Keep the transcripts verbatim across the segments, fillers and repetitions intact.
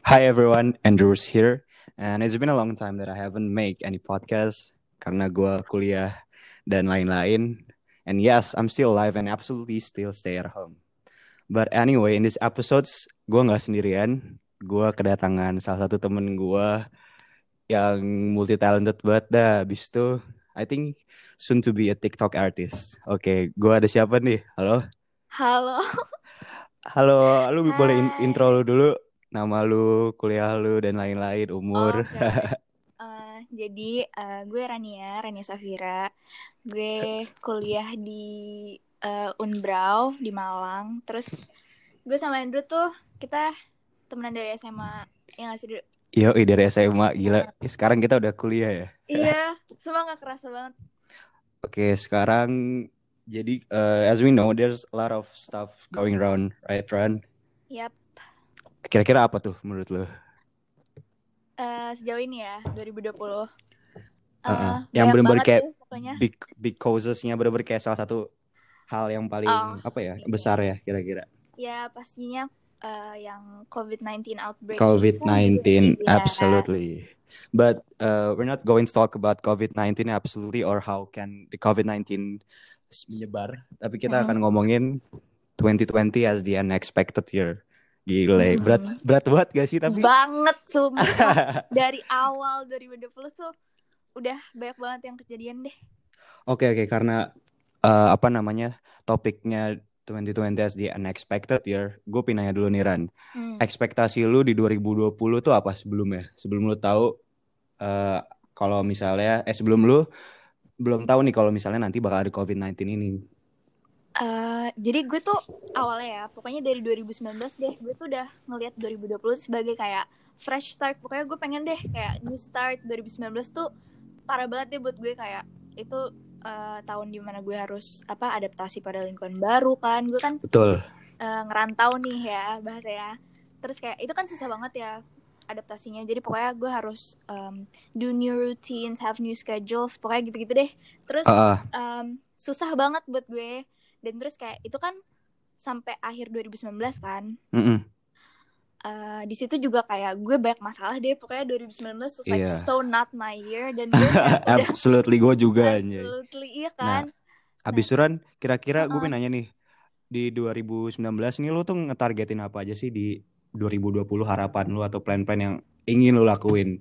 Hi everyone, Andrews here, and it's been a long time that I haven't make any podcast karena gue kuliah dan lain-lain. And yes, I'm still alive and absolutely still stay at home. But anyway, in this episodes, gue nggak sendirian. Gue kedatangan salah satu temen gue yang multi talented banget dah. Abis itu, I think soon to be a TikTok artist. Oke, okay, gue ada siapa nih? Halo? Halo. Halo, lu boleh in- Hai. intro lu dulu? Nama lu, kuliah lu, dan lain-lain, umur. Oke, oke. Eh, jadi eh, gue Rania, Rania Safira. Gue kuliah di eh, Unbrau di Malang. Terus gue sama Andrew tuh kita temenan dari S M A. Ya nggak sih, Dru? Yo, dari S M A gila. Sekarang kita udah kuliah ya. Iya, semua nggak kerasa banget. Oke, sekarang jadi uh, as we know there's a lot of stuff going around, right, Ran? Yap. Kira-kira apa tuh menurut lo? Eh, sejauh ini ya, dua ribu dua puluh. Eh, Uh-uh. Yang banyak bener-bener banget kayak sih pokoknya. big big causesnya bener-bener kayak salah satu hal yang Oh, paling apa ya iya. besar ya kira-kira. Ya pastinya eh, yang covid sembilan belas outbreak covid itu sembilan juga. belas, Ya. absolutely. But uh, we're not going to talk about covid sembilan belas absolutely or how can the covid sembilan belas menyebar. Tapi kita akan Mm-mm. ngomongin twenty twenty as the unexpected year. Gile, berat Mm-mm. berat banget gak sih tapi? Banget sumpah. Dari awal dua ribu dua puluh tuh udah banyak banget yang kejadian deh. Oke oke karena uh, apa namanya topiknya twenty twenty as the unexpected year, gue pinanya dulu nih Ran. Hmm. Ekspektasi lu di dua ribu dua puluh tuh apa sebelumnya? Sebelum lu tahu uh, kalau misalnya eh sebelum lu belum tahu nih kalau misalnya nanti bakal ada covid sembilan belas ini. Uh, jadi gue tuh awalnya ya, pokoknya dari dua ribu sembilan belas deh, gue tuh udah ngelihat dua ribu dua puluh sebagai kayak fresh start. Pokoknya gue pengen deh kayak new start. Dua ribu sembilan belas tuh parah banget deh buat gue, kayak itu uh, tahun dimana gue harus apa adaptasi pada lingkungan baru kan. Gue kan Betul. uh, ngerantau nih ya bahasanya. Terus kayak itu kan susah banget ya adaptasinya. Jadi pokoknya gue harus um, do new routines, have new schedules, pokoknya gitu-gitu deh. Terus Uh, um, susah banget buat gue. Dan terus kayak itu kan sampai akhir dua ribu sembilan belas kan. uh, Uh, di situ juga kayak gue banyak masalah deh. Pokoknya dua ribu sembilan belas was like Iya. so not my year. Dan gue kayak udah Absolutely gue juga anjay. absolutely iya Nah, kan. Nah, abis Suran, kira-kira gue uh-uh. pengen nanya nih, di dua ribu sembilan belas ini lu tuh ngetargetin apa aja sih di dua ribu dua puluh, harapan lu atau plan-plan yang ingin lu lakuin?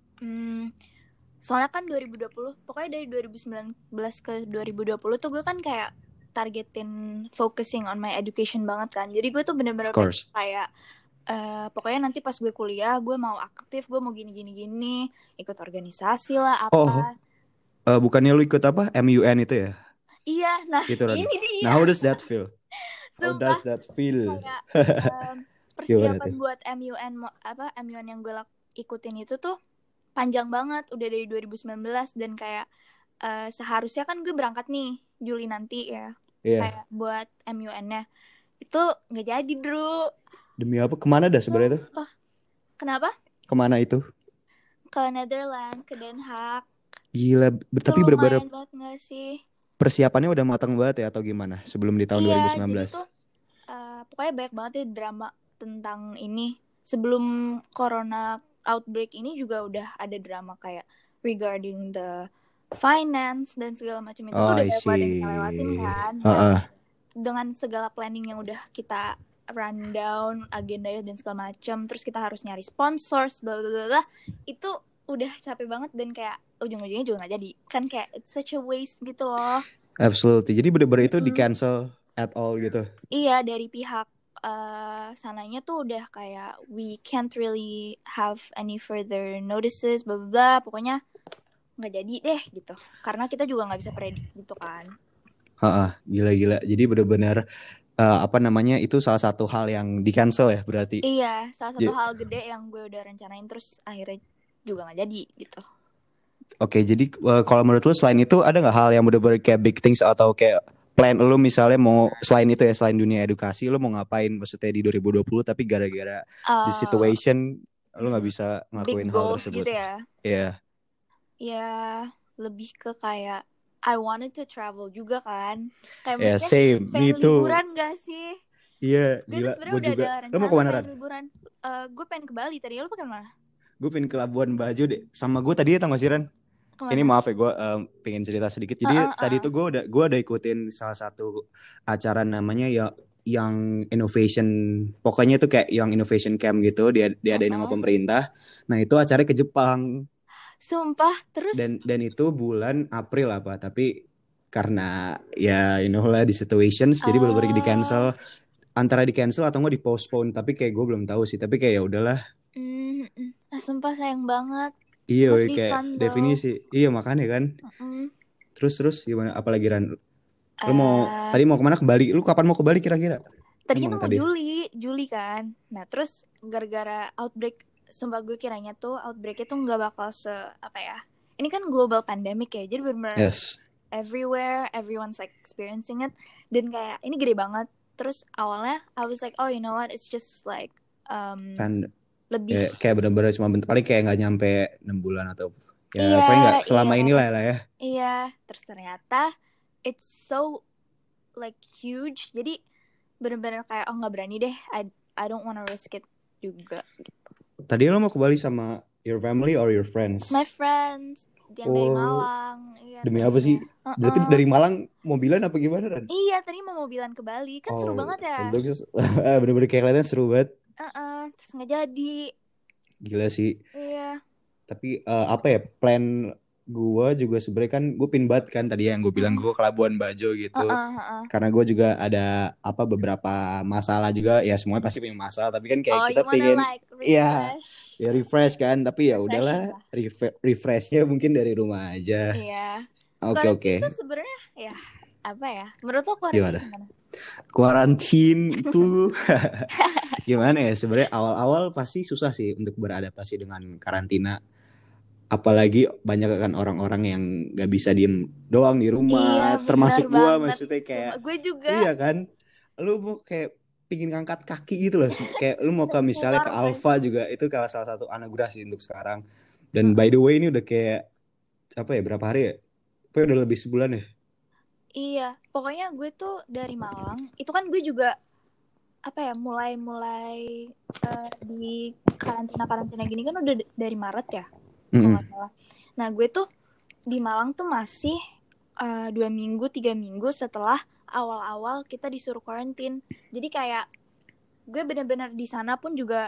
Hmm, soalnya kan dua ribu dua puluh, pokoknya dari dua ribu sembilan belas ke dua ribu dua puluh tuh gue kan kayak targetin focusing on my education banget kan. Jadi gue tuh bener-bener Of course. kayak uh, pokoknya nanti pas gue kuliah gue mau aktif, gue mau gini-gini-gini, ikut organisasi lah Oh, apa. uh, bukannya lu ikut apa? M U N itu ya? Iya, nah Itu Ran. ini Nah, dia. how does that feel? How Sumpah does that feel? kayak um, Gimana persiapan tuh? buat M U N mo- apa M U N yang gue lak- ikutin itu tuh panjang banget, udah dari dua ribu sembilan belas. Dan kayak uh, seharusnya kan gue berangkat nih Juli nanti ya, Iya. kayak buat M U N-nya itu nggak jadi, Dru. Demi apa? Kemana dah sebenarnya tuh? Sumpah. Kenapa? Kemana itu? Ke Netherlands, ke Den Haag. Gila, ber- Itu tapi bener-bener lumayan banget nggak sih? persiapannya udah matang banget ya atau gimana sebelum di tahun Iya, jadi dua ribu sembilan belas? tuh uh, pokoknya banyak banget ya drama tentang ini. Sebelum corona outbreak ini juga udah ada drama kayak regarding the finance dan segala macam itu tuh Oh, udah I banyak banget yang kita lewatin see. kan. Dan Heeh. dengan segala planning yang udah kita rundown agendanya dan segala macam, terus kita harus nyari sponsors bla bla bla bla, itu udah capek banget dan kayak ujung-ujungnya juga nggak jadi kan, kayak it's such a waste gitu loh. Absolutely. Jadi bener-bener itu di Mm-mm. cancel at all gitu. Iya, dari pihak uh, sananya tuh udah kayak we can't really have any further notices bla bla bla, pokoknya nggak jadi deh gitu, karena kita juga nggak bisa predik gitu kan. Heeh, gila-gila. Jadi bener-bener uh, apa namanya itu salah satu hal yang di cancel ya berarti. Iya, salah satu J- hal gede yang gue udah rencanain terus akhirnya juga nggak jadi gitu. Oke, jadi uh, kalau menurut lu selain itu ada nggak hal yang bener-bener kayak big things atau kayak plan lu misalnya mau selain itu ya selain dunia edukasi lu mau ngapain maksudnya di dua ribu dua puluh tapi gara-gara the Uh, situation lu nggak mm, bisa big ngelakuin hal goals tersebut. gitu ya. Iya. Ya lebih ke kayak I wanted to travel juga kan, kayak Ya maksudnya same, me pengen too. liburan gak sih? Iya, Gue tuh gila. sebenarnya Gue udah juga. ada Lo mau rencana kemana, pengen Ran? liburan. Eh gue pengen ke Bali tadi. Lo pengen mana? Gue pengen ke Labuan Bajo deh. Sama gue tadi tau gak sih, Ran? Ini Kemana? maaf ya, gue um, pengen cerita sedikit. Uh, Jadi uh, tadi uh. tuh gue udah gue udah ikutin salah satu acara namanya ya yang innovation, pokoknya itu kayak yang innovation camp gitu. Dia diadain sama Uh-uh. pemerintah. Nah itu acaranya ke Jepang Sumpah, terus dan dan itu bulan April apa. Tapi karena ya you know lah di situations, jadi bener-bener di uh, cancel. Antara di cancel atau nggak di postpone. Tapi kayak gue belum tahu sih. Tapi kayak ya udahlah. mm, mm. Ah, sumpah sayang banget. Iya, Must woy, be kayak fun though. definisi. Iya makanya kan. Mm. Terus terus gimana? Apalagi Ran? Lu mau Eh, tadi mau kemana, ke Bali? Lu kapan mau ke Bali kira-kira? tadinya Emang tuh mau tadi. Juli, Juli kan. Nah terus gara-gara outbreak, sumpah gue kiranya tuh outbreaknya tuh nggak bakal se apa ya. Ini kan global pandemic ya, jadi bener-bener Yes. everywhere, everyone's like experiencing it. Dan kayak ini gede banget. Terus awalnya I was like, oh you know what, it's just like um, Kan lebih. ya, kayak bener-bener cuma bentar, paling kayak nggak nyampe enam bulan atau ya Iya, paling nggak iya, selama inilah lah ya. iya. Terus ternyata it's so like huge. Jadi bener-bener kayak oh nggak berani deh. I I don't wanna risk it juga. Tadi lu mau ke Bali sama your family or your friends? My friends yang dari Oh, Malang, iya demi apa tadinya. sih? Berarti Uh-uh. dari Malang mobilan apa gimana, Ran? Iya, tadi mau mobilan ke Bali. Kan seru Oh, banget ya. bagus. Bener-bener kayak kelihatan seru banget. Uh-uh. Terus nggak jadi. Gila sih. Iya. Tapi eh, apa ya, plan gue juga sebenarnya kan gue pin banget kan tadi yang gue bilang Mm-mm. gue ke Labuan Bajo gitu. Uh-uh, uh-uh. Karena gue juga ada apa beberapa masalah juga, ya semuanya pasti punya masalah, tapi kan kayak Oh, kita you wanna pengen like ya refresh? ya refresh kan, tapi ya Refreshing udahlah lah. ref- refreshnya mungkin dari rumah aja. Iya. Oke oke. Quarantine tuh sebenarnya ya apa ya? Menurut lo quarantine Gimana? gimana? Kuarantin itu gimana ya, sebenarnya awal-awal pasti susah sih untuk beradaptasi dengan karantina. Apalagi banyak kan orang-orang yang gak bisa diem doang di rumah, Iya, benar termasuk gue, banget. maksudnya kayak Sumpah, gue juga. iya kan, lu mau kayak pingin ngangkat kaki gitu loh, kayak lu mau ke misalnya ke Ngaruh kan? Alfa juga, itu kalau salah satu anugerah sih untuk sekarang. Dan by Mm-mm. the way ini udah kayak apa ya, berapa hari ya, pokoknya udah lebih sebulan ya. Iya, pokoknya gue tuh dari Malang. Itu kan gue juga apa ya, mulai-mulai uh, di karantina-karantina gini kan udah d- dari Maret ya, kalau Mm-mm. nggak salah. Nah, gue tuh di Malang tuh masih uh, dua minggu, tiga minggu setelah awal-awal kita disuruh karantin. Jadi kayak gue bener-bener di sana pun juga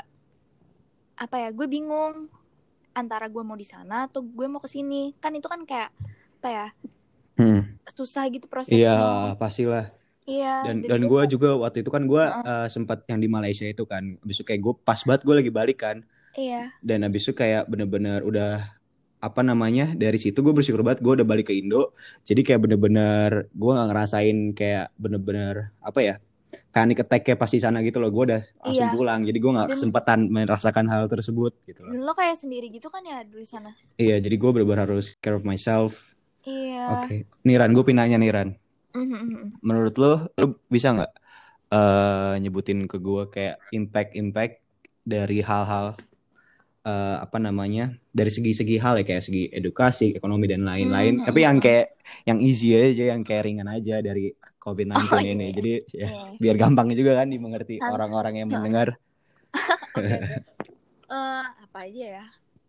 apa ya, gue bingung antara gue mau di sana atau gue mau ke sini. Kan itu kan kayak apa ya, Mm. susah gitu Iya prosesnya. pastilah. Iya, Dan dan dan gue gue tuh juga waktu itu kan gue uh-uh, uh, sempat yang di Malaysia itu kan, abis itu kayak gue pas banget gue lagi balik kan, iya. dan abis itu kayak bener-bener udah apa namanya, dari situ gue bersyukur banget gue udah balik ke Indo. Jadi kayak bener-bener gue nggak ngerasain kayak bener-bener apa ya, panic attack kayak pas di sana gitu loh. Gue udah langsung Iya, pulang, jadi gue nggak dan kesempatan merasakan hal tersebut gitu loh. dan lo kayak sendiri gitu kan ya dulu di sana. Iya, jadi gue bener-bener harus care of myself. Iya. Oke, Niran, gue pinanya Niran. Mhm. Menurut lo, lo bisa nggak eh nyebutin ke gue kayak impact-impact dari hal-hal eh, apa namanya, dari segi-segi hal ya, kayak segi edukasi, ekonomi dan lain-lain. Tapi yang Mhm. kayak yang easy aja, yang kayak ringan aja dari covid Oh sembilan belas ini. iya, Jadi ya iya. biar gampang juga kan dimengerti San- orang-orang yang Oke, mendengar. oke. Eh, apa aja ya?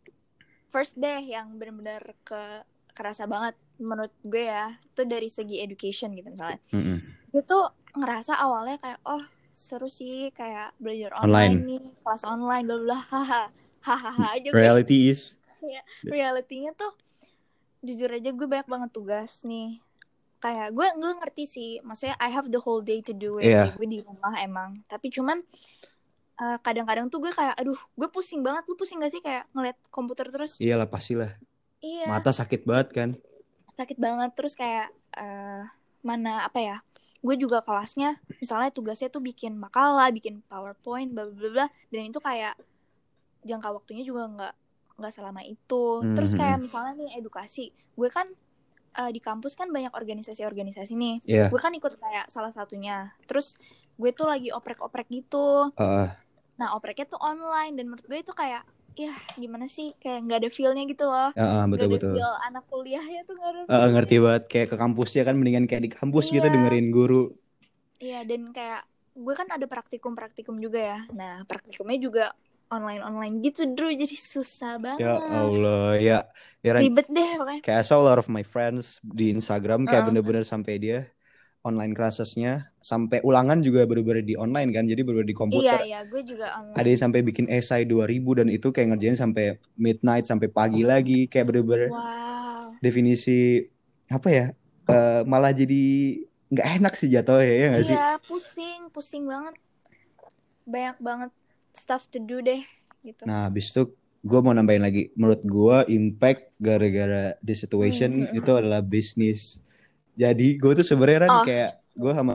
First deh yang benar-benar ke kerasa banget menurut gue ya, itu dari segi education gitu misalnya. Mm-mm. Gue tuh ngerasa awalnya kayak oh seru sih kayak belajar online Online. nih, kelas online bla bla haha hahaha aja gue. Reality is Ya, realitinya tuh jujur aja gue banyak banget tugas nih. Kayak gue gue ngerti sih, maksudnya I have the whole day to do it. iya. Kayak gue di rumah emang. Tapi cuman uh, kadang-kadang tuh gue kayak aduh, gue pusing banget. Lu pusing gak sih kayak ngeliat komputer terus? Iyalah pastilah. Iya, Mata sakit banget kan. sakit banget terus kayak uh, mana apa ya? Gue juga kelasnya misalnya tugasnya tuh bikin makalah, bikin PowerPoint, bla bla bla, dan itu kayak jangka waktunya juga nggak nggak selama itu. Terus kayak Mhm. misalnya nih edukasi, gue kan uh, di kampus kan banyak organisasi-organisasi nih. Iya. Gue kan ikut kayak salah satunya. Terus gue tuh lagi oprek-oprek gitu. Uh, Nah opreknya tuh online dan menurut gue itu kayak ya gimana sih, kayak nggak ada feel-nya gitu loh. uh, uh, Nggak betul ada betul. feel anak kuliahnya tuh nggak ada Uh, feel-nya. ngerti banget, kayak ke kampusnya kan mendingan kayak di kampus gitu Iya, dengerin guru. iya dan kayak gue kan ada praktikum-praktikum juga ya. Nah, praktikumnya juga online-online gitu, Drew. Jadi susah banget. Ya Allah, ya, ya Ran, Ribet deh pokoknya. kayak I saw a lot of my friends di Instagram kayak Uh-uh. bener-bener sampai dia online classesnya sampai ulangan juga bener-bener di online kan, jadi bener-bener di Iya, komputer. iya, gue juga online. Ada yang sampai bikin esai dua ribu dan itu kayak ngerjain sampai midnight sampai pagi lagi, kayak bener-bener Wow. definisi apa ya? eh, malah jadi nggak enak sih jatuhnya ya nggak sih? Iya, pusing, pusing banget. Banyak banget stuff to do deh gitu. Nah, habis itu gue mau nambahin lagi. Menurut gue impact gara-gara the situation Hmm. itu adalah bisnis. Jadi gue tuh sebenarnya kan Oh. kayak gue sama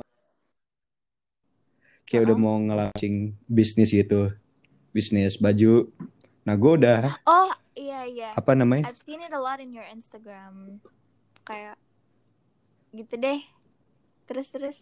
kayak udah Uh-uh. mau nge-launching bisnis gitu, bisnis baju. Nah, gue udah Oh, iya, iya. apa namanya? I've seen it a lot in your Instagram. Kayak gitu deh. Terus, terus.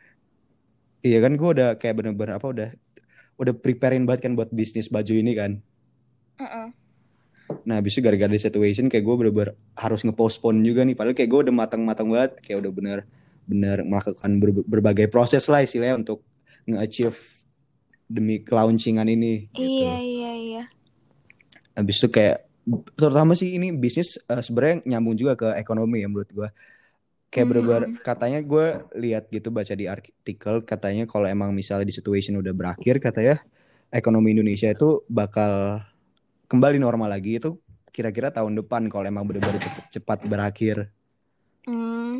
Iya kan gue udah kayak bener-bener apa udah udah preparein banget kan buat bisnis baju ini kan. Uh-uh. Nah, habis itu gara-gara the situation kayak gue bener-bener harus nge-postpone juga nih. Padahal kayak gue udah matang-matang banget, kayak udah bener-bener melakukan ber- berbagai proses lah istilahnya untuk nge-achieve demi launcingan ini gitu. Iya, iya, iya. Habis itu kayak terutama sih ini bisnis uh, sebenarnya nyambung juga ke ekonomi ya menurut gue. Kayak bener-bener Hmm. katanya gue lihat gitu baca di artikel katanya kalau emang misalnya di situation udah berakhir katanya ekonomi Indonesia itu bakal kembali normal lagi itu kira-kira tahun depan kalau emang bener-bener cepat, cepat berakhir. Hmm.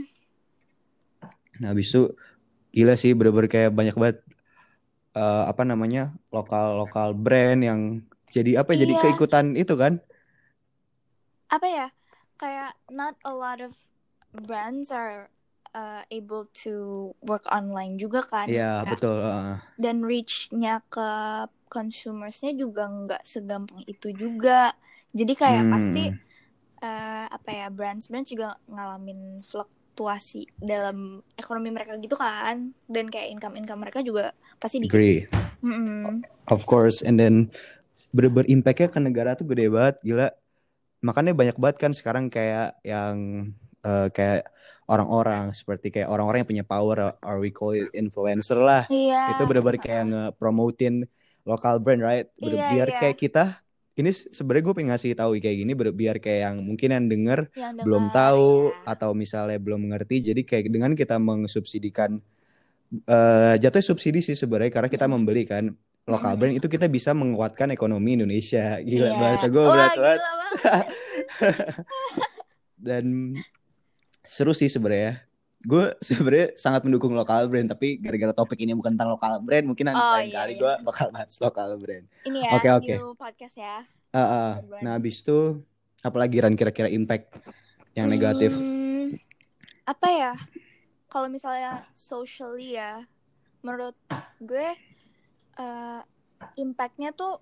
Nah habis itu gila sih bener-bener kayak banyak banget uh, apa namanya lokal-lokal brand yang jadi apa ya, jadi Iya. keikutan itu kan. Apa ya? Kayak not a lot of brands are uh, able to work online juga kan. Iya Kayak, betul. Uh. dan reach-nya ke consumersnya juga nggak segampang itu juga. Jadi kayak Hmm. pasti uh, apa ya, brands-brands juga ngalamin fluktuasi dalam ekonomi mereka gitu kan. Dan kayak income-income mereka juga pasti dikit. Agree. Mm-mm. Of course, and then bener-bener impact-nya ke negara tuh gede banget, gila. Makanya banyak banget kan sekarang kayak yang uh, kayak orang-orang seperti kayak orang-orang yang punya power or we call it influencer lah. Iya. Itu bener-bener Uh-uh. kayak nge-promotin local brand, right? Bener, Iya, biar iya. kayak kita ini sebenarnya gue pengen ngasih tahu kayak gini ber- biar kayak yang mungkin yang denger Yang belum dengar, tahu ya. atau misalnya belum mengerti. Jadi kayak dengan kita mengsubsidikan uh, jatuhnya subsidi sih sebenarnya karena kita Mm-mm. membeli kan lokal brand itu kita bisa menguatkan ekonomi Indonesia. Gila Iya. bahasa gue Wah, berat banget. gila banget. Dan seru sih sebenarnya. Gue sebenarnya sangat mendukung lokal brand tapi gara-gara topik ini bukan tentang lokal brand mungkin nanti Oh, lain iya, kali iya. gue bakal bahas lokal brand. Ini ya, Oke oke. new podcast ya. Uh, uh. Nah habis itu apalagi Ran kira-kira impact yang negatif? Hmm, apa ya? Kalau misalnya socially ya, menurut gue uh, impactnya tuh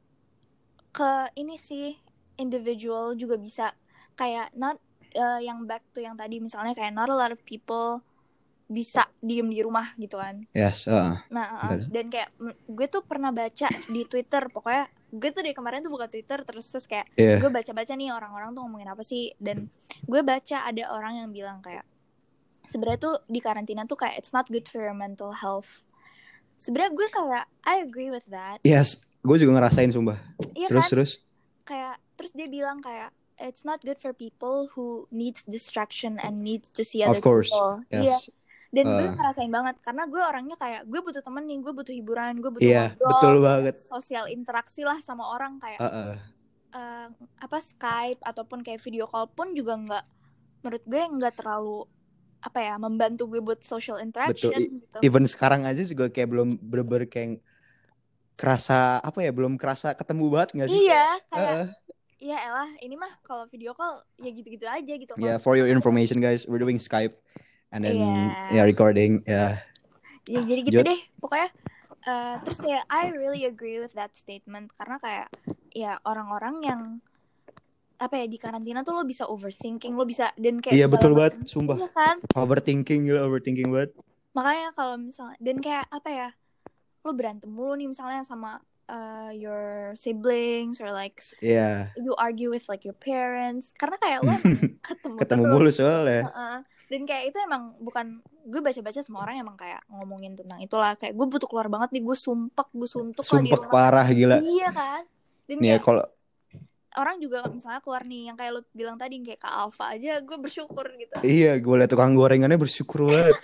ke ini sih, individual juga bisa. Kayak not uh, yang back to yang tadi misalnya kayak not a lot of people bisa diem di rumah gitu kan. Yes. Uh. Nah, uh, dan kayak gue tuh pernah baca di Twitter, pokoknya gue tuh dari kemarin tuh buka Twitter terus terus kayak yeah. gue baca-baca nih orang-orang tuh ngomongin apa sih, dan gue baca ada orang yang bilang kayak sebenarnya tuh di karantina tuh kayak it's not good for your mental health. Sebenarnya gue kayak I agree with that. Yes, gue juga ngerasain sumpah. Iya terus kan? terus. Kayak terus dia bilang kayak it's not good for people who needs distraction and needs to see other of course. people. Yes. Iya. Dan uh. gue ngerasain banget karena gue orangnya kayak gue butuh temen nih, gue butuh hiburan, gue butuh yeah, ngobrol, betul banget. Sosial interaksi lah sama orang kayak uh-uh. uh, apa Skype ataupun kayak video call pun juga nggak, menurut gue nggak terlalu apa ya membantu gue buat social interaction. Betul. Gitu. Even sekarang aja juga kayak belum bener-bener kayak kerasa apa ya belum kerasa ketemu banget nggak sih? Iya kayak uh-uh. ya elah ini mah kalau video call ya gitu-gitu aja gitu. Yeah, for your information guys, we're doing Skype. And then yeah, yeah recording ya. Yeah. Ya jadi gitu Jut. deh pokoknya. Uh, terus kayak I really agree with that statement karena kayak ya orang-orang yang apa ya di karantina tuh lo bisa overthinking, lo bisa dan kayak iya betul banget macam, sumpah. Iya kan? Overthinking gila overthinking banget. Makanya kalau misalnya dan kayak apa ya lo berantem mulu nih misalnya sama uh, your siblings or like yeah. you argue with like your parents karena kayak lo ketemu ketemu mulu soalnya. uh-uh. Dan kayak itu emang bukan, gue baca-baca semua orang emang kayak ngomongin tentang itulah, kayak gue butuh keluar banget nih, gue sumpek, gue suntuk lah di Sumpek rumah. parah gila. Iya kan. Dan Nih ya kayak kalau orang juga misalnya keluar nih yang kayak lu bilang tadi, kayak Kak Alfa aja gue bersyukur gitu. iya gue liat tukang gorengannya bersyukur banget.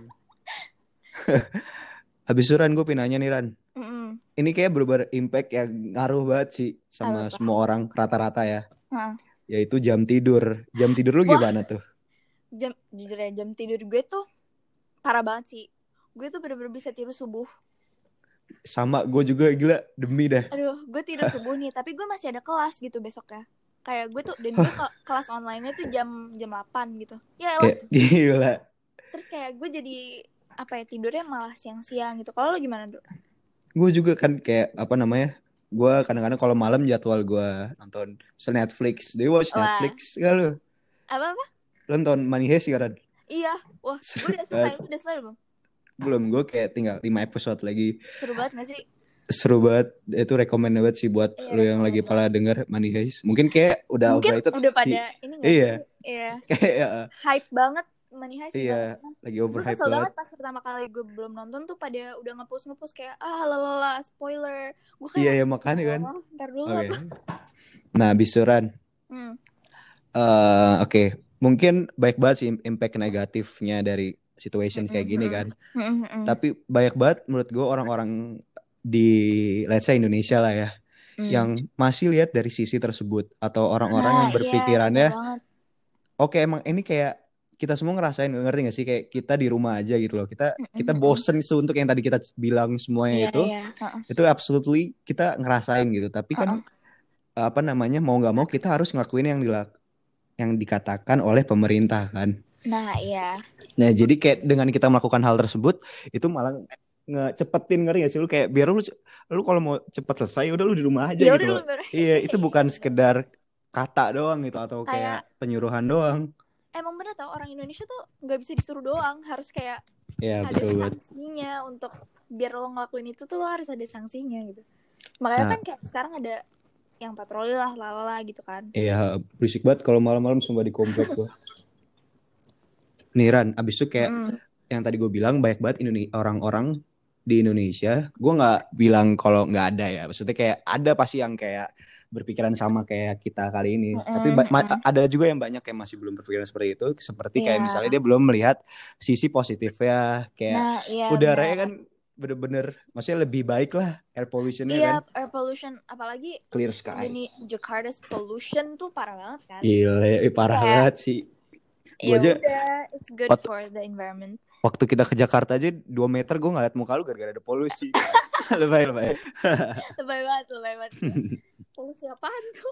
Habis itu Ran, gue pinanya nih Ran. Mm-mm. Ini kayak bener-bener impact yang ngaruh banget sih sama Apa tuh? semua orang rata-rata ya. Hah. Yaitu jam tidur. Jam tidur lu Wah. gimana tuh? Jam jujur ya, jam tidur gue tuh parah banget sih. Gue tuh bener-bener bisa tidur subuh. Sama gue juga gila, demi dah. Aduh, gue tidur subuh nih, tapi gue masih ada kelas gitu besoknya. Kayak gue tuh, dan gue ke- kelas online-nya tuh jam jam delapan gitu. Ya elah. Kayak gila. Terus kayak gue jadi apa ya, tidurnya malah siang-siang gitu. Kalau lo gimana, Dok? Gue juga kan kayak apa namanya? Gue kadang-kadang kalau malam jadwal gue nonton misalnya Netflix. Do you watch Wah. Netflix gak lu? Apa-apa? Lu nonton Money Heist gak Ran? Iya. Wah, gue Seru udah selesai. banget. Lu udah selesai belum? Belum, gue kayak tinggal lima episode lagi. Seru banget gak sih? Seru banget. Itu rekomend banget sih buat Iya, lu yang lagi rekomend pada denger Money Heist. Mungkin kayak udah Mungkin overrated udah pada sih. ini gak Iya. sih? Iya. Kayak Hype banget Money Heist. iya, banget. lagi Gue overhype kesel banget banget. pas pertama kali gue belum nonton tuh pada udah nge-post nge-post kayak ah lalala spoiler. Gue kayak Iya, ya makanya kan. oh, ntar dulu Oke. apa. Nah, bisuran. Hmm. Eh, oke, mungkin baik banget sih impact negatifnya dari situation kayak gini kan. Mm-mm. Tapi banyak banget menurut gue orang-orang di let's say Indonesia lah ya, Hmm. yang masih lihat dari sisi tersebut atau orang-orang Nah, yang berpikirannya, iya, banget. oke emang ini kayak kita semua ngerasain, ngerti gak sih, kayak kita di rumah aja gitu loh, kita kita Mm-mm. bosen untuk yang tadi kita bilang semuanya Iya, itu, iya. Uh-uh. itu absolutely kita ngerasain gitu. Tapi kan Uh-uh. apa namanya, mau nggak mau kita harus ngelakuin yang dilak yang dikatakan oleh pemerintah kan. Nah, iya. Nah jadi kayak dengan kita melakukan hal tersebut itu malah ngecepetin, ngerti gak sih lu, kayak biar lu lu kalau mau cepet selesai udah lu di rumah aja Ya gitu udah loh. lu ber- Iya, itu bukan sekedar kata doang gitu atau kayak Kayak penyuruhan doang. emang bener tau orang Indonesia tuh nggak bisa disuruh doang, harus kayak Iya, ada betul banget. sanksinya untuk biar lo ngelakuin itu tuh lo harus ada sanksinya gitu. Makanya Nah. kan kayak sekarang ada yang patroli lah lalala gitu kan. Iya, berisik banget kalau malam-malam sumpah di komplek gua. Nih Ran, abis itu kayak Mm. yang tadi gue bilang banyak banget Indone- orang-orang di Indonesia. Gue nggak bilang kalau nggak ada ya, maksudnya kayak ada pasti yang kayak berpikiran sama kayak kita kali ini. Mm-mm. Tapi ba- ma- ada juga yang banyak yang masih belum berpikiran seperti itu. Seperti kayak Iya. misalnya dia belum melihat sisi positifnya, kayak Nah, iya, udaranya benar. kan bener-bener, maksudnya lebih baik lah air pollution-nya Iya, kan, air pollution, apalagi clear sky. ini Jakarta's pollution tuh parah banget kan. Gile, eh, parah Kayak- banget sih. Gua Ya aja udah, it's good Waktu- for the environment. waktu kita ke Jakarta aja dua meter gue ngeliat muka lu gara-gara ada polusi. lebay lebay. Lebay banget, lebay banget. Polusi apaan tuh?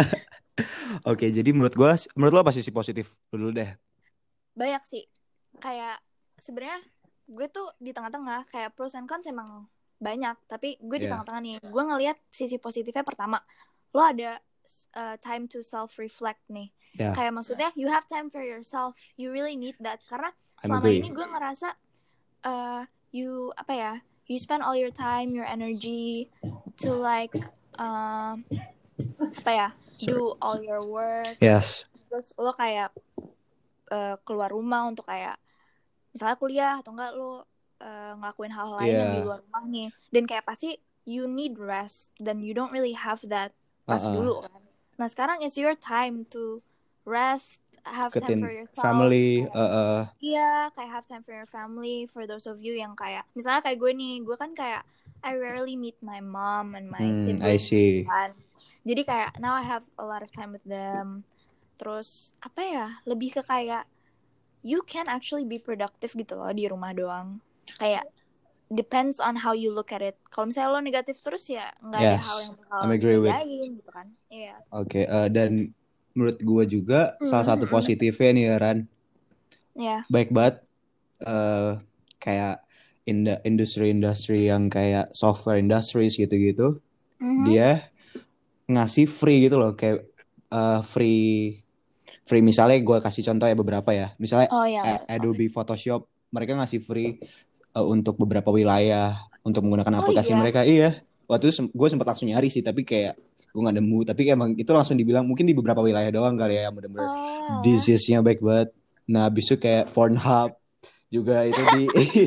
Oke, jadi menurut gue, menurut lo apa sisi positif dulu deh? Banyak sih. Kayak sebenarnya gue tuh di tengah-tengah, kayak pros and cons emang banyak, tapi gue di Iya. tengah-tengah nih. Gue ngelihat sisi positifnya pertama, lo ada uh, time to self reflect nih. Ya, Kayak maksudnya you have time for yourself. You really need that karena I'm selama agree. ini gue ngerasa uh, you apa ya? You spend all your time, your energy to like um apa ya? Do all your work. Yes. Terus lo kayak uh, keluar rumah untuk kayak misalnya kuliah atau enggak lo uh, ngelakuin hal lain yang di Yeah. luar rumah nih. Dan kayak pasti you need rest dan you don't really have that pas Uh-uh. dulu kan. Nah sekarang is your time to rest, have time Deketin for yourself. family, Kayak- uh, uh, Iya, kayak have time for your family. For those of you yang kayak, misalnya kayak gue nih, gue kan kayak I rarely meet my mom and my Hmm, siblings. I see. Kan. Jadi kayak now I have a lot of time with them. Terus apa ya? Lebih ke kayak you can actually be productive gitu loh di rumah doang. Kayak depends on how you look at it. Kalau misalnya lo negatif terus ya nggak ada Yes, hal yang bakal I'm agree with. dikerjain gitu kan. Iya. Oke, uh, dan menurut gue juga Hmm, salah satu hmm, positifnya nih Ran, Iya. baik banget uh, kayak in the industri-industri yang kayak software industries gitu-gitu, Mhm. dia ngasih free gitu loh, kayak uh, free free misalnya gue kasih contoh ya beberapa ya, misalnya Oh iya. A- Adobe Photoshop mereka ngasih free uh, untuk beberapa wilayah untuk menggunakan Oh aplikasi iya. mereka. Iya, waktu itu gue sempat langsung nyari sih, tapi kayak gue nggak nemu, tapi emang itu langsung dibilang mungkin di beberapa wilayah doang kali ya yang bener-bener Oh. disease-nya baik banget. Nah, abis itu kayak Pornhub juga itu di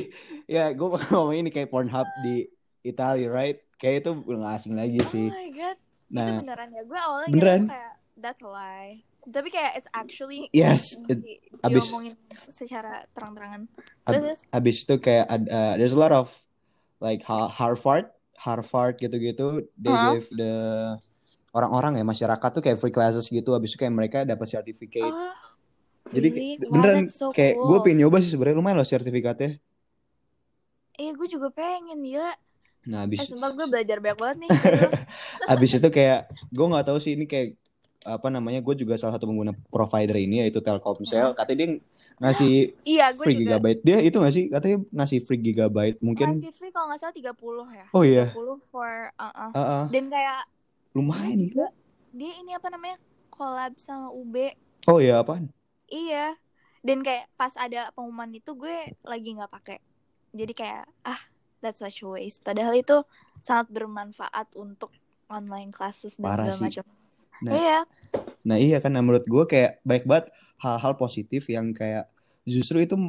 ya gue ngomong ini kayak Pornhub di Italia, right? Kayak itu nggak asing lagi Oh sih. my god, itu Nah, beneran ya? Gue awalnya kira itu beneran? kayak that's a lie. Tapi kayak it's actually Yes. It, di, abis diomongin secara terang-terangan. Terus, ab- terus abis itu kayak ada there's a lot of like Ha- Harvard, Harvard gitu-gitu. They uh gave the orang-orang ya masyarakat tuh kayak free classes gitu. Abis itu kayak mereka dapat sertifikat. oh Jadi really? Wow, beneran that's so kayak gue cool. pengen nyoba sih sebenarnya lumayan loh sertifikatnya. Eh, gue juga pengen, gila. Nah, Eh, abis sumpah gue belajar banyak banget nih dari lo. abis itu kayak gue nggak tahu sih ini kayak apa namanya gue juga salah satu pengguna provider ini yaitu Telkomsel. Heeh. Katanya dia ngasih Iya, gue free juga. gigabyte. Dia itu nggak sih? Katanya ngasih free gigabyte mungkin. Ngasih free kalau nggak salah tiga puluh ya. Oh tiga iya. puluh for uh-uh. Uh-uh. Dan kayak dia Lumayan. juga dia ini apa namanya? Collab sama U B. Oh iya apaan? Iya. Dan kayak pas ada pengumuman itu gue lagi nggak pakai. Jadi kayak ah that's such a waste. Padahal itu sangat bermanfaat untuk online classes dan Parah segala sih. macam. Nah, Iya. nah iya kan nah, menurut gue kayak baik banget hal-hal positif yang kayak justru itu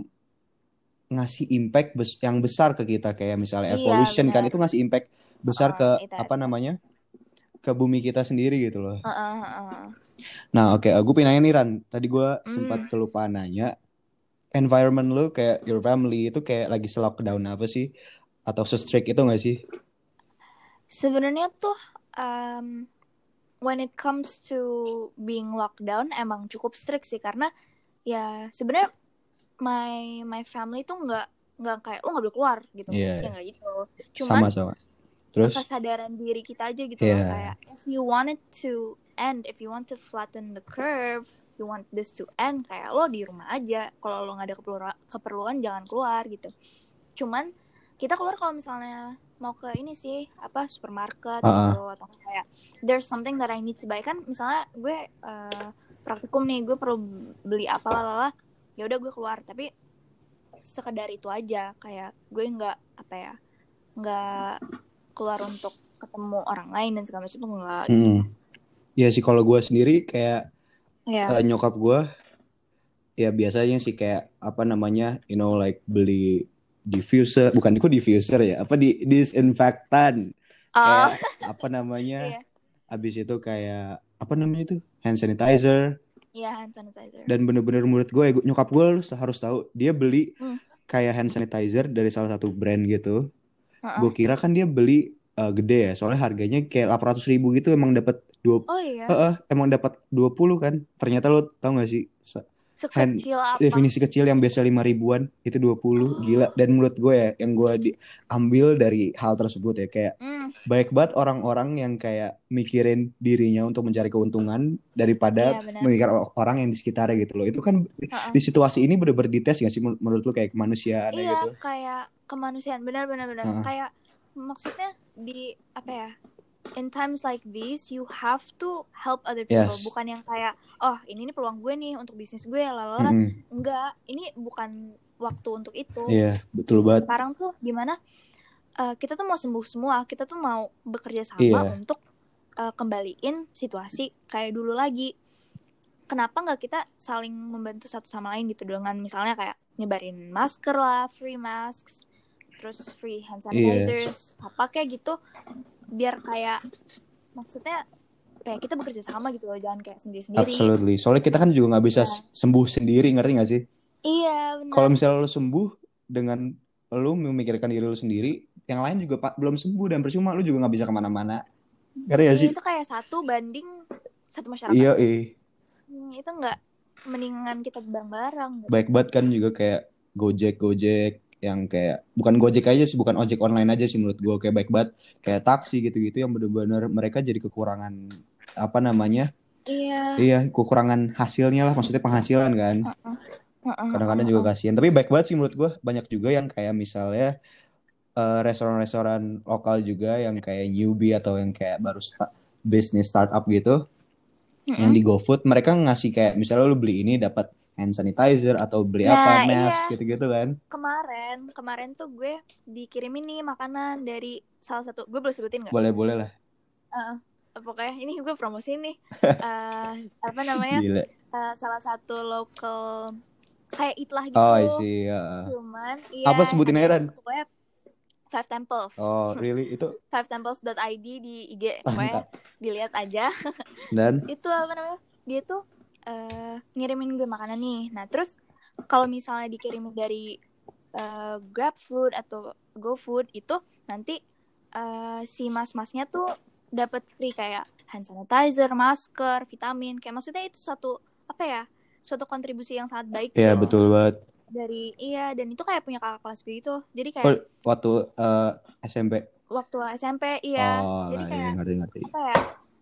ngasih impact bes- yang besar ke kita kayak misalnya air Iya, pollution kan benar. itu ngasih impact besar Uh, ke itu apa ada. namanya ke bumi kita sendiri gitu loh. Uh, uh, uh, uh. Nah oke, okay, gue pengen nanya nih Ran. Tadi gue Hmm. sempat kelupaan nanya environment lu kayak your family itu kayak lagi lockdown apa sih? Atau se-strict itu gak sih? Sebenarnya tuh um, when it comes to being lockdown emang cukup strict sih karena ya sebenarnya my my family tuh nggak nggak kayak lo nggak boleh keluar gitu Iya. ya nggak gitu. Cuman Sama-sama. Terus? kesadaran diri kita aja gitu Iya. loh kayak if you want it to end, if you want to flatten the curve, you want this to end, kayak lo di rumah aja. Kalau lo nggak ada keperluan, keperluan jangan keluar gitu. Cuman kita keluar kalau misalnya mau ke ini sih apa supermarket Uh-uh. gitu atau kayak there's something that I need to buy kan misalnya gue uh, praktikum nih gue perlu beli apa lalala ya udah gue keluar tapi sekedar itu aja kayak gue nggak apa ya nggak keluar untuk ketemu orang lain dan segala macam enggak gitu. Hmm. Ya sih kalau gue sendiri kayak yeah. uh, nyokap gue ya biasanya sih kayak apa namanya you know like beli diffuser bukan kok diffuser ya apa di disinfektan Oh. kayak apa namanya yeah. Abis itu kayak apa namanya itu hand sanitizer. Iya, yeah, hand sanitizer. Dan bener-bener menurut gue nyokap gue harus tahu dia beli hmm. kayak hand sanitizer dari salah satu brand gitu. Uh-uh. Gue kira kan dia beli uh, gede ya soalnya harganya kayak delapan ratus ribu gitu emang dapat dua oh iya uh, uh, emang dapat dua puluh kan ternyata lo tau gak sih hand sekecil apa definisi kecil yang biasa lima ribuan itu dua puluh. Oh. Gila dan menurut gue ya yang gue diambil dari hal tersebut ya kayak mm. baik banget orang-orang yang kayak mikirin dirinya untuk mencari keuntungan daripada yeah, memikir orang yang di sekitarnya gitu loh. Itu kan uh-uh. di situasi ini bener-bener dites gak sih menurut lu kayak kemanusiaan iya, gitu? Iya, kayak kemanusiaan benar-benar benar. Uh-uh. Kayak maksudnya di apa ya? In times like this you have to help other people. Yes. Bukan yang kayak oh ini nih peluang gue nih untuk bisnis gue lalala. Mm-hmm. Enggak, ini bukan waktu untuk itu. Iya, yeah, betul banget. Sekarang tuh gimana uh, kita tuh mau sembuh semua, kita tuh mau bekerja sama yeah. untuk uh, kembaliin situasi kayak dulu lagi. Kenapa nggak kita saling membantu satu sama lain gitu dengan misalnya kayak nyebarin masker lah, free masks, terus free hand sanitizers, yeah. apa kayak gitu. Biar kayak maksudnya kayak kita bekerja sama gitu loh, jangan kayak sendiri-sendiri. Absolutely. Soalnya kita kan juga nggak bisa yeah. sembuh sendiri, ngerti nggak sih? Iya benar. Kalau misalnya lo sembuh dengan lo memikirkan diri lo sendiri, yang lain juga pa- belum sembuh dan percuma lo juga nggak bisa kemana-mana. Ngerti nggak sih? Itu kayak satu banding satu masyarakat. Iya eh. Hmm, itu nggak mendingan kita bareng-bareng. Gitu. Baik banget kan juga kayak Gojek Gojek. Yang kayak bukan Gojek aja sih, bukan ojek online aja sih menurut gue kayak baik banget kayak taksi gitu-gitu yang benar-benar mereka jadi kekurangan apa namanya iya iya kekurangan hasilnya lah maksudnya penghasilan kan uh-uh. Uh-uh. kadang-kadang juga kasihan tapi baik banget sih menurut gue banyak juga yang kayak misalnya uh, restoran-restoran lokal juga yang kayak newbie atau yang kayak baru start, bisnis startup gitu uh-uh. yang di GoFood mereka ngasih kayak misalnya lu beli ini dapat hand sanitizer atau beli nah, apa mask iya. gitu-gitu kan. Kemarin, kemarin tuh gue dikirimin nih makanan dari salah satu, gue boleh sebutin nggak? Boleh boleh lah. Uh, pokoknya ini gue promosi nih, uh, apa namanya? Uh, salah satu local kayak itlah gitu. Oh, I see. Uh, Cuman apa iya sebutin ada Aaron? pokoknya Five Temples. Oh, really? Itu five temples dot i d di I G pokoknya mantap. dilihat aja. Dan Itu apa namanya? Dia tuh uh, ngirimin gue makanan nih. Nah, terus kalau misalnya dikirimin dari uh, GrabFood atau GoFood itu nanti uh, si mas-masnya tuh dapat free kayak hand sanitizer, masker, vitamin. Kayak maksudnya itu suatu apa ya? Suatu kontribusi yang sangat baik ya gitu loh. betul banget. Dari iya dan itu kayak punya kakak kelas gue gitu. Jadi Oh, kayak waktu uh, S M P. waktu S M P iya. Oh, Jadi lah, iya kayak ngerti-ngerti. apa ya?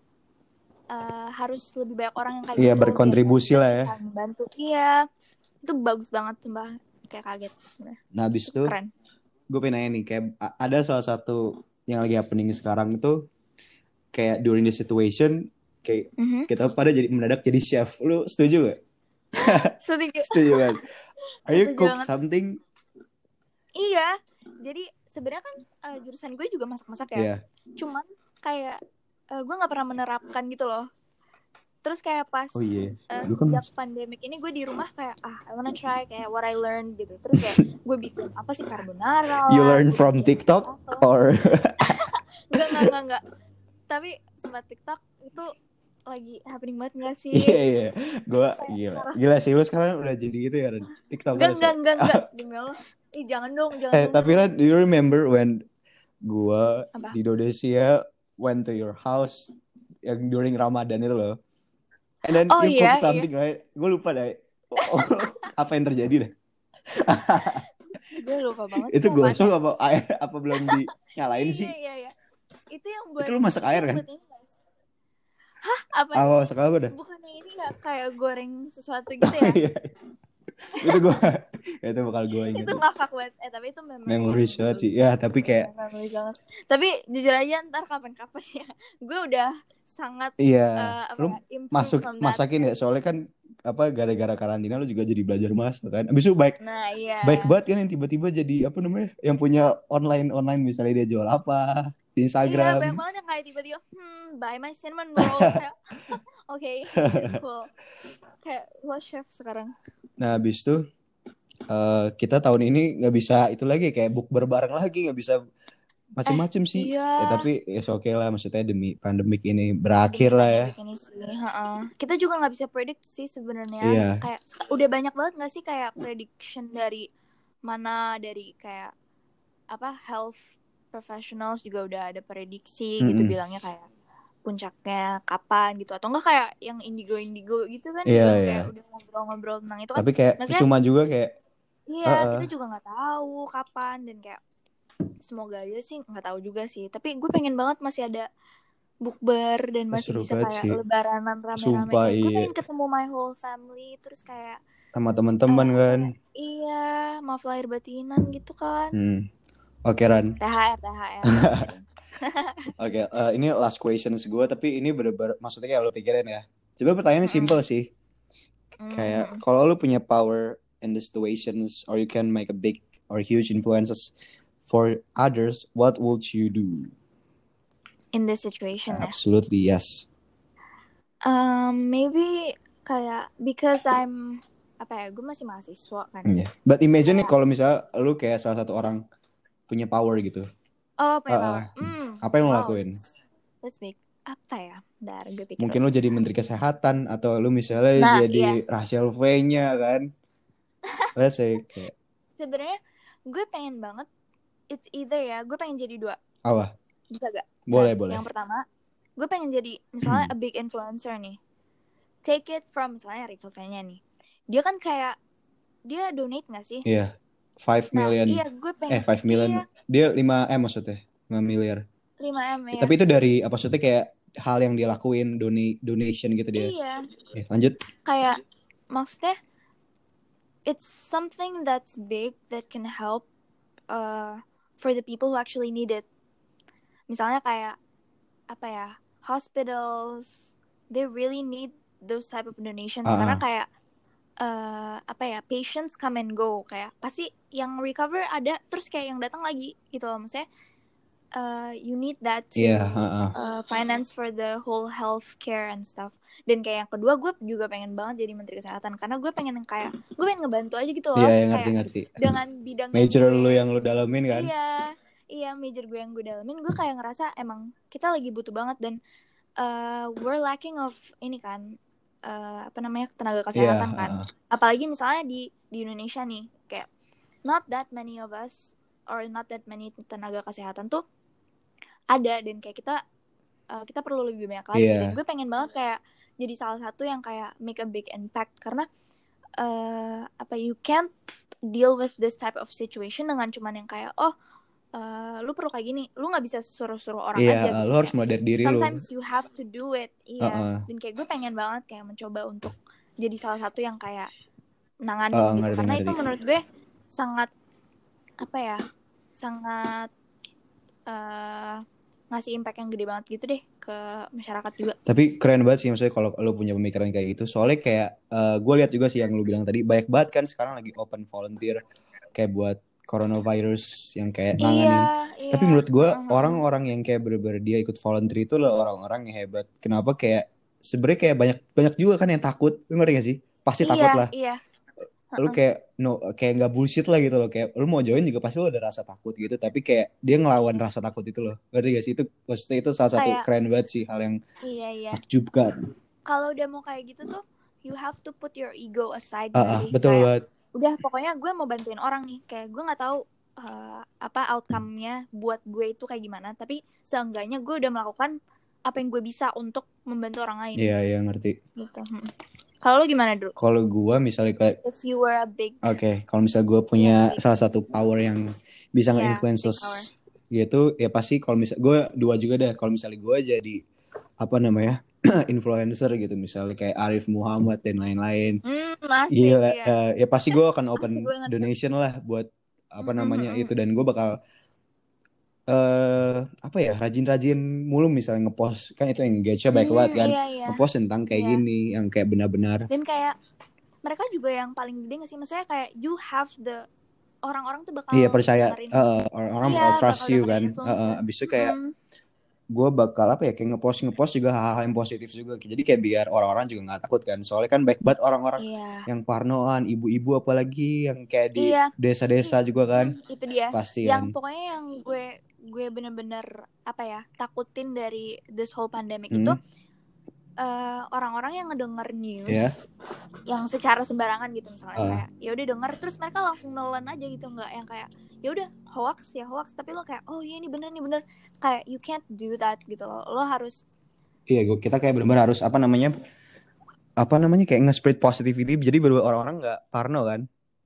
Uh, harus lebih banyak orang yang kayak Iya, gitu berkontribusi biar lah bisa ya. saling membantu. Iya, itu bagus banget sumpah, kayak kaget sebenarnya. Nah, habis itu Keren. gue pengen nanya nih, kayak ada salah satu yang lagi happening sekarang itu kayak during the situation kayak Mm-hmm. kita pada jadi mendadak jadi chef. Lu setuju gak? Setuju. Setuju kan? Are you Setuju cook banget. something? Iya, jadi sebenarnya kan uh, jurusan gue juga masak-masak ya. Iya. Cuman kayak uh, gue nggak pernah menerapkan gitu loh. Terus kayak pas Oh iya. uh, Lu kan sejak pandemik ini gue di rumah kayak ah I wanna try kayak what I learned gitu. Terus kayak gue bikin apa sih carbonara. You lah, learn gue from bikin TikTok apa. or Enggak, enggak, enggak, enggak. Tapi sempat TikTok itu lagi happening banget gak sih? Iya, iya. Gue gila. Gila sih lu sekarang udah jadi gitu ya, Ren. TikToker Enggak, sih. enggak, enggak, enggak. Demi Allah. Ih, jangan dong, jangan Eh, dong. tapi Ren, do you remember when gue Apa? di Indonesia went to your house yang during Ramadan itu loh. And then Oh, you iya, cook something, iya. right? Gue lupa deh. Oh, apa yang terjadi deh? Gue lupa banget. Itu mau gosong masak. apa air apa belum dinyalain Iya, sih? iya, iya, iya. Itu yang buat Itu lu masak air kan? buat ini, guys. Hah? Apa Ah, sih? masak apa dah? Bukannya ini gak kayak goreng sesuatu gitu ya? Iya. Itu gue itu bakal gue inget. Itu ngakak banget. Eh, tapi itu memory. Memory shot sih. Ya, tapi kayak memory banget. Tapi jujur aja ntar kapan-kapan ya. Gue udah sangat iya, uh, apa lu ya, improve masuk from that. masakin ya. Soalnya kan apa gara-gara karantina lu juga jadi belajar masak kan. Abis itu baik Nah, iya. baik banget kan yang tiba-tiba jadi apa namanya? Yang punya online online misalnya dia jual apa di Instagram. Iya, banyak banget yang kayak tiba-tiba hmm, buy my cinnamon roll kayak oke, cool. Kayak lo chef sekarang. Nah, habis itu uh, kita tahun ini nggak bisa itu lagi kayak bukber bareng lagi, nggak bisa macem-macem eh, sih. Iya. Ya, tapi ya oke okay lah, maksudnya demi pandemik ini berakhir demi lah ya. Ini sih, uh-uh. Kita juga nggak bisa predict sih sebenarnya. Iya. Kayak udah banyak banget nggak sih kayak prediction dari mana dari kayak apa health professionals juga udah ada prediksi mm-hmm. gitu bilangnya kayak puncaknya kapan gitu atau enggak kayak yang indigo indigo gitu kan yeah, yang yeah. kayak udah ngobrol-ngobrol tentang itu kan. Tapi kayak cuma juga kayak iya uh-uh. kita juga nggak tahu kapan dan kayak semoga aja sih nggak tahu juga sih tapi gue pengen banget masih ada bukber dan masih Seru bisa kayak sih. lebaranan rame-rame. Sumpah, kayak iya. Gue pengen ketemu my whole family terus kayak sama teman-teman uh, kan. Iya, maaf lahir batinan gitu kan. Hmm. Oke, okay, Ran. T H R, T H R. Oke, okay, uh, ini last questions gue tapi ini bener-bener maksudnya kayak lo pikirin ya. Coba pertanyaannya mm. simple sih. Mm. Kayak kalau lo punya power in the situations or you can make a big or huge influences for others, what would you do? In this situation, absolutely ya? Yes. Um, maybe kayak because I'm apa ya, gue masih mahasiswa kan. Yeah. But imagine nih kalau misalnya lu kayak salah satu orang punya power gitu. Oh, punya uh, power. Mm. Apa yang wow. lu lakuin? Let's make apa ya? Bentar, gue pikir. Mungkin lu jadi menteri kesehatan atau lu misalnya nah, jadi iya. Rachel V-nya kan. Let's say kayak. Sebenarnya gue pengen banget. It's either ya, gue pengen jadi dua. Apa? Bisa gak? Boleh, nah, boleh. Yang pertama, gue pengen jadi misalnya a big influencer nih. Take it from misalnya Rachel V-nya nih. Dia kan kayak dia donate gak sih? Iya. Yeah. five million. Nah, iya, gue pengen. Eh, five million. Iya. Dia lima M maksudnya. lima miliar. lima M ya. Tapi itu dari apa maksudnya kayak hal yang dia lakuin, doni, donation gitu dia. Iya. Eh, lanjut. Kayak maksudnya it's something that's big that can help uh, for the people who actually need it. Misalnya kayak apa ya? Hospitals, they really need those type of donations uh-huh. karena kayak uh, apa ya? Patients come and go kayak pasti yang recover ada terus kayak yang datang lagi gitu loh maksudnya. uh, you need that to Iya, heeh. uh, finance for the whole health care and stuff. Dan kayak yang kedua gue juga pengen banget jadi menteri kesehatan karena gue pengen kayak gue pengen ngebantu aja gitu loh. Iya, yang Kayak ngerti-ngerti. dengan bidang yang Major gue lu yang lu dalamin kan? iya iya major gue yang gue dalamin, gue kayak ngerasa emang kita lagi butuh banget dan uh, we're lacking of ini kan uh, apa namanya tenaga kesehatan Iya, kan. heeh. Apalagi misalnya di di Indonesia nih kayak not that many of us or not that many tenaga kesehatan tuh ada dan kayak kita uh, kita perlu lebih banyak lagi. Iya. Dan gue pengen banget kayak jadi salah satu yang kayak make a big impact karena uh, apa you can't deal with this type of situation dengan cuman yang kayak oh uh, lu perlu kayak gini, lu nggak bisa suruh-suruh orang Iya, aja uh, gitu. lu harus mulai dari diri lu. Sometimes you have to do it, iya. Uh-uh. Dan kayak gue pengen banget kayak mencoba untuk jadi salah satu yang kayak nanganin Uh, gitu ngerti, karena ngerti. itu menurut gue sangat apa ya, sangat uh, ngasih impact yang gede banget gitu deh ke masyarakat juga. Tapi keren banget sih maksudnya kalau lu punya pemikiran kayak gitu. Soalnya kayak uh, gue lihat juga sih yang lu bilang tadi banyak banget kan sekarang lagi open volunteer kayak buat coronavirus yang kayak nanganin. Iya, iya. Tapi menurut gue Uh-huh. orang-orang yang kayak bener-bener dia ikut volunteer itu loh orang-orang yang hebat. Kenapa kayak sebenarnya kayak banyak banyak juga kan yang takut. Lu ngerti gak sih? Pasti iya, takut lah. Iya. Lu kayak no kayak nggak bullshit lah gitu loh, kayak lu mau join juga pasti lu ada rasa takut gitu, tapi kayak dia ngelawan rasa takut itu loh, ngerti gak sih? Itu maksudnya itu salah satu Kayak, keren banget sih, hal yang iya iya takjubkan. Kalau udah mau kayak gitu tuh you have to put your ego aside uh, gak uh, sih? betul Kayak, banget. Udah pokoknya gue mau bantuin orang nih, kayak gue nggak tahu uh, apa outcome-nya buat gue itu kayak gimana, tapi seenggaknya gue udah melakukan apa yang gue bisa untuk membantu orang lain. Iya iya ngerti. Gitu. Hmm. Kalau lu gimana Drew? Kalau gue misalnya kayak if you were a big oke okay, kalau misalnya gue punya yeah, salah satu power yang bisa yeah, nge-influence gitu ya pasti kalau misalnya gue dua juga deh, kalau misalnya gue jadi apa namanya influencer gitu misalnya kayak Arif Muhammad dan lain-lain. Mm, masih, gila ya. Uh, ya pasti gue akan open donation lah buat apa namanya mm-hmm. itu, dan gue bakal uh, apa ya rajin-rajin mulu misalnya ngepost kan, itu engage-nya baik mm, banget kan, iya, iya. ngepost tentang kayak iya. gini yang kayak benar-benar. Dan kayak mereka juga yang paling gede nggak sih, maksudnya kayak you have the orang-orang tuh bakal iya percaya uh, orang-orang iya, bakal trust bakal you kan, uh, abis itu kayak mm. gue bakal apa ya kayak ngepost ngepost juga hal-hal yang positif juga, jadi kayak biar orang-orang juga nggak takut kan, soalnya kan baik banget orang-orang iya. yang parnoan, ibu-ibu apalagi yang kayak di iya. desa-desa juga kan, hmm, itu dia pasti yang kan. Pokoknya yang gue gue bener-bener apa ya takutin dari this whole pandemic hmm. itu uh, orang-orang yang ngedenger news yeah. yang secara sembarangan gitu misalnya uh. kayak ya udah denger terus mereka langsung nelen aja gitu, nggak yang kayak ya udah hoax ya hoax, tapi lo kayak oh iya ini bener nih bener, kayak you can't do that gitu loh, lo harus iya gue kita kayak bener-bener harus apa namanya apa namanya kayak nge-spread positivity, jadi bener orang-orang nggak parno kan.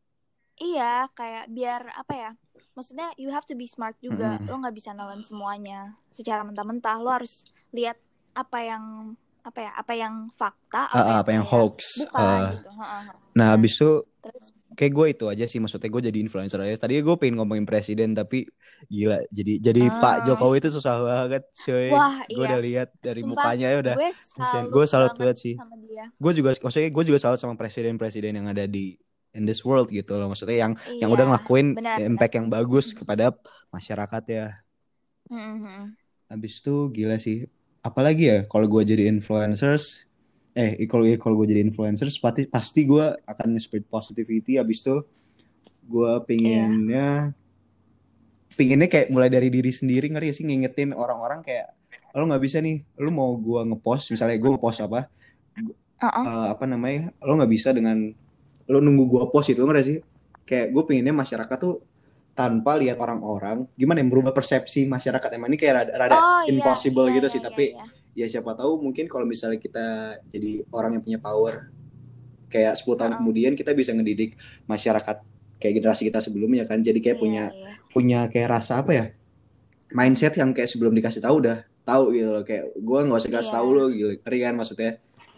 Iya kayak biar apa ya, maksudnya you have to be smart juga, mm. lo nggak bisa nelen semuanya secara mentah-mentah, lo harus lihat apa yang apa ya apa yang fakta, apa, uh, yang, apa yang hoax. Bukan, uh, gitu. Nah abis itu kayak gue itu aja sih, maksudnya gue jadi influencer aja. Tadi gue pengen ngomongin presiden tapi gila jadi jadi uh. Pak Jokowi itu susah banget cuy. Gue iya. udah lihat dari Sumpah, mukanya ya udah. Gue salut, gue salut banget sih. Sama dia. Gue juga maksudnya gue juga salut sama presiden-presiden yang ada di in this world gitu loh, maksudnya yang iya, yang udah ngelakuin benar, impact benar. yang bagus kepada masyarakat ya. Mm-hmm. Abis itu gila sih. Apalagi ya kalau gue jadi influencers, eh kalau kalau gue jadi influencers pasti pasti gue akan spread positivity. Abis itu gue pengennya yeah. pengennya kayak mulai dari diri sendiri, ngeri sih, ngingetin orang-orang kayak lo nggak bisa nih, lo mau gue ngepost misalnya gue post apa uh-uh. uh, apa namanya lo nggak bisa dengan lo nunggu gue post itu, ngerti sih, kayak gue pengennya masyarakat tuh tanpa lihat orang-orang gimana yang merubah persepsi masyarakat, emang ini kayak rada, rada oh, impossible iya, gitu iya, sih, iya, tapi iya. ya siapa tahu mungkin kalau misalnya kita jadi orang yang punya power kayak sepuluh tahun uh-uh. kemudian kita bisa ngedidik masyarakat kayak generasi kita sebelumnya kan, jadi kayak iya, punya iya. punya kayak rasa apa ya mindset yang kayak sebelum dikasih tahu udah tahu gitu loh, kayak gue nggak usah kasih yeah. tahu lo gitu, ngeri kan maksudnya.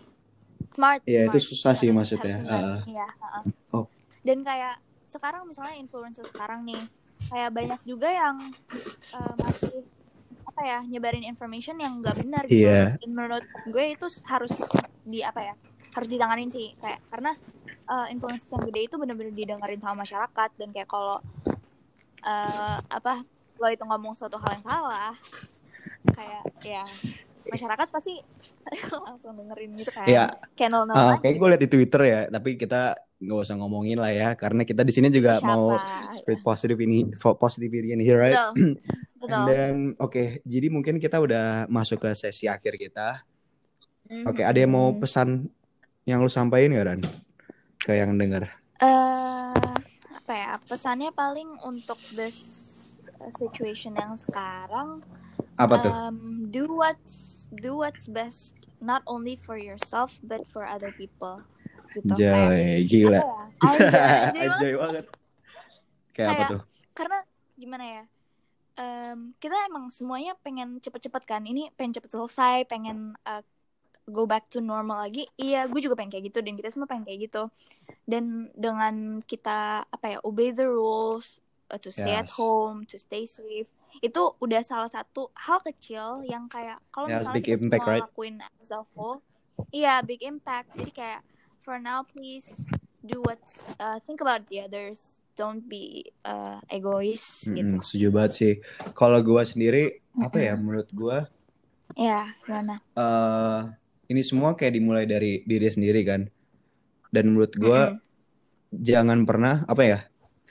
Smart. Ya smart. itu susah sih harus, maksudnya. Harus uh. Iya. Uh-uh. Oh. Dan kayak sekarang misalnya influencer sekarang nih, kayak banyak juga yang uh, masih apa ya nyebarin information yang nggak benar gitu. Yeah. Dan menurut gue itu harus di apa ya harus ditanganin sih, kayak karena uh, influencer yang gede itu benar-benar didengarin sama masyarakat, dan kayak kalau uh, apa lo itu ngomong suatu hal yang salah, kayak ya masyarakat pasti langsung dengerin gitu kan. Ya, Kayak nol nol uh, aja. kayak gue liat di Twitter ya, tapi kita nggak usah ngomongin lah ya, karena kita di sini juga mau Siapa? spread positive ini, positivity in here, right? Betul. And Betul. then, oke, okay, jadi mungkin kita udah masuk ke sesi akhir kita. Oke, okay, Mm-hmm. ada yang mau pesan yang lu sampaikan nggak, Ran? Ke yang denger. Uh, apa ya? Pesannya paling untuk this situation yang sekarang. Apa tuh? Um, do what's do what's best, not only for yourself but for other people. Gitu. Jai, gila. Apa ya? Anjay, anjay, Anjay banget. Kayak, kayak apa tuh? Karena gimana ya? Um, kita emang semuanya pengen cepet-cepet kan. Ini pengen cepet selesai, pengen uh, go back to normal lagi. Iya, gue juga pengen kayak gitu dan kita semua pengen kayak gitu. Dan dengan kita apa ya, obey the rules, uh, to stay yes. at home, to stay safe, itu udah salah satu hal kecil yang kayak kalau yeah, misalnya kita impact, semua right? lakuin as a whole, iya, big impact. Jadi kayak for now please do what's uh, think about the others, don't be uh, egois. Mm-hmm, gitu. Setuju banget sih. Kalau gue sendiri apa ya, menurut gue ya gimana? Uh, ini semua kayak dimulai dari diri sendiri kan. Dan menurut gue mm-hmm. jangan pernah apa ya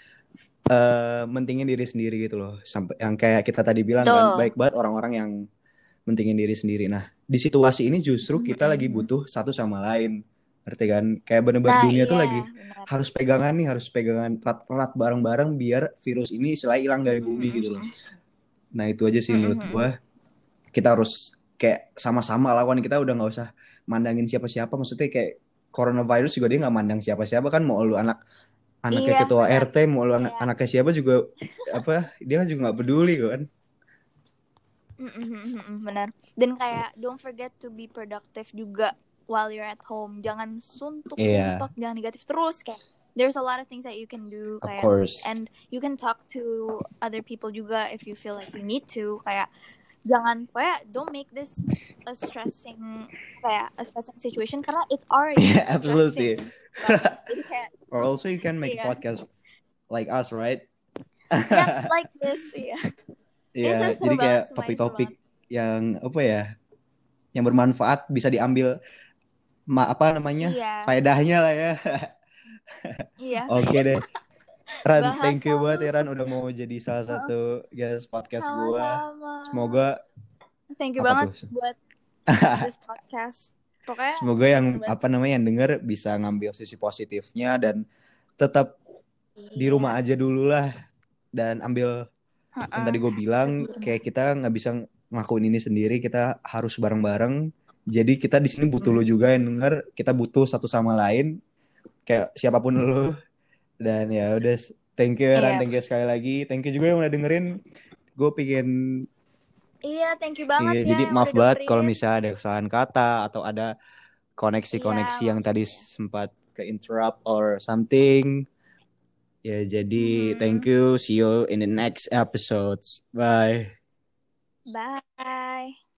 uh, mentingin diri sendiri gitu loh. Sampai yang kayak kita tadi bilang kan, baik banget orang-orang yang mentingin diri sendiri. Nah di situasi ini justru kita mm-hmm. lagi butuh satu sama lain, ngerti kan? Kayak bener-bener nah, dunia iya, tuh lagi bener. harus pegangan nih, harus pegangan erat-erat bareng-bareng biar virus ini selalu hilang dari bumi mm-hmm. gitu loh. Nah itu aja sih mm-hmm. menurut gue. Kita harus kayak sama-sama lawan, kita udah nggak usah mandangin siapa-siapa. Maksudnya kayak coronavirus juga dia nggak mandang siapa-siapa kan, mau lu anak anaknya iya, ketua bener. R T, mau lu iya. anak anaknya siapa juga apa dia juga nggak peduli kan. Mm-hmm, benar. Dan kayak don't forget to be productive juga while you're at home. Jangan suntuk-suntuk, yeah. jangan negatif terus. Kayak there's a lot of things that you can do. Of kayak, course. And you can talk to other people juga if you feel like you need to. Kayak jangan, kayak don't make this a stressing kayak a stressing situation karena it's already yeah, absolutely. Jadi kayak, or also you can make yeah. a podcast like us, right? yeah, like this, yeah. Iya, jadi kayak topik-topik yang apa ya, yang bermanfaat bisa diambil ma- apa namanya yeah. faedahnya lah ya. Iya. Oke okay deh. Ran, thank you banget ya Ran udah mau jadi salah satu guest podcast gue. Semoga thank you banget tuh? buat this podcast. Pokoknya semoga yang banget. apa namanya yang denger bisa ngambil sisi positifnya dan tetap yeah. di rumah aja dulu lah dan ambil uh-uh. yang tadi gue bilang kayak kita nggak bisa ngelakuin ini sendiri, kita harus bareng-bareng. Jadi kita di sini butuh hmm. lo juga yang denger, kita butuh satu sama lain kayak siapapun lo. Dan ya udah, thank you Ran, yeah. thank you sekali lagi, thank you juga yang udah dengerin. Gue pengen iya, thank you banget iya, ya. Jadi maaf banget kalau misalnya ada kesalahan kata atau ada koneksi-koneksi yeah. yang tadi sempat ke interrupt or something. Ya jadi mm-hmm. thank you, see you in the next episodes. Bye. Bye.